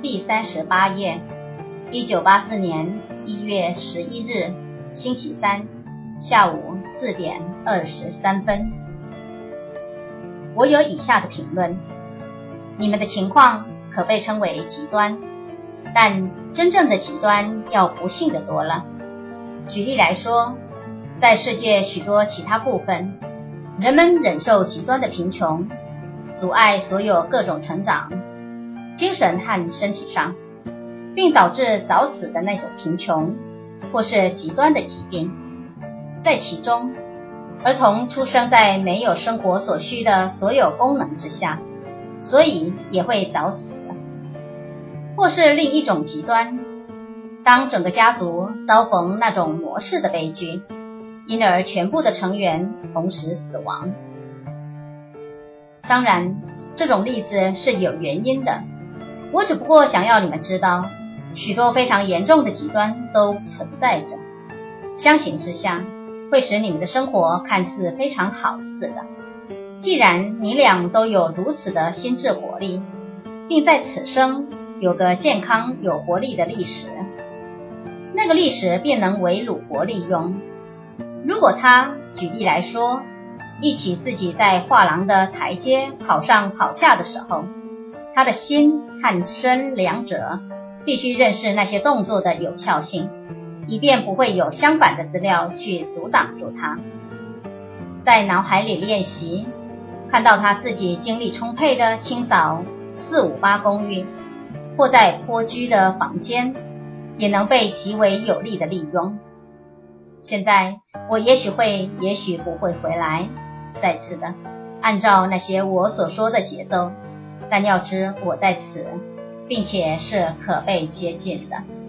第38页，1984年1月11日，星期三，下午4点23分。我有以下的评论：你们的情况可被称为极端，但真正的极端要不幸的多了。举例来说，在世界许多其他部分，人们忍受极端的贫穷，阻碍所有各种成长，精神和身体上，并导致早死的那种贫穷，或是极端的疾病。在其中，儿童出生在没有生活所需的所有功能之下，所以也会早死。或是另一种极端，当整个家族遭逢那种模式的悲剧，因而全部的成员同时死亡。当然，这种例子是有原因的，我只不过想要你们知道，许多非常严重的极端都存在着，相形之下，会使你们的生活看似非常好似的。既然你俩都有如此的心智活力，并在此生有个健康有活力的历史，那个历史便能为鲁国利用。如果他，举例来说，忆起自己在画廊的台阶跑上跑下的时候，他的心和身两者必须认识那些动作的有效性，以便不会有相反的资料去阻挡住他。在脑海里练习，看到他自己精力充沛地清扫458公寓，或在颇居的房间，也能被极为有力的利用。现在我也许会，也许不会回来，再次的按照那些我所说的节奏，但要知我在此，并且是可被接近的。